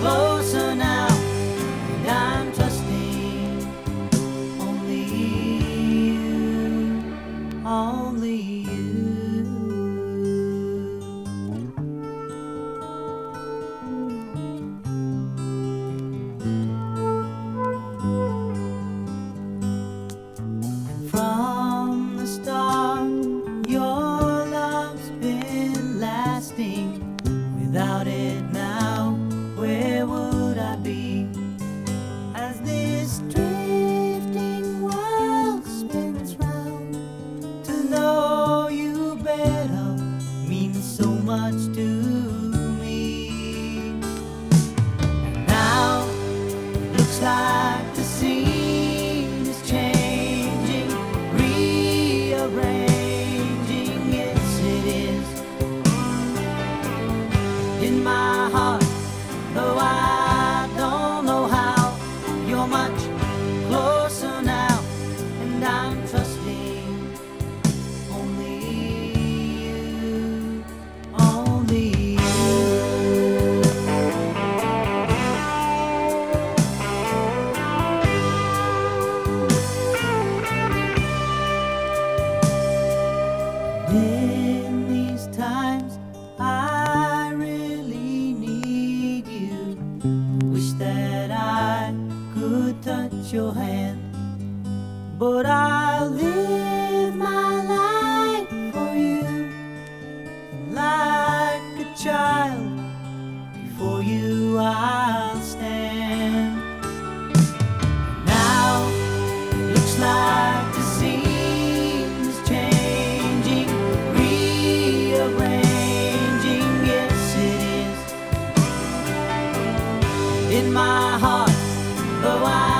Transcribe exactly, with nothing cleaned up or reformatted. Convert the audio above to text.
closer now, and I'm trusting only you, only you. And from the start, your love's been lasting. Without it now, where would I be? As this drifting world spins round, to know you better means so much to me. And now it looks like the scene is changing, rearranging. Yes, it is. In my heart, though I don't know how, you're much closer now, and I'm trusting only you, only you. And in these times, I really need you. Wish that I could touch your hand, but I'll live my life for you. And like a child, before you I'll stand. Now it looks like the scene is changing, rearranging. In my heart, though I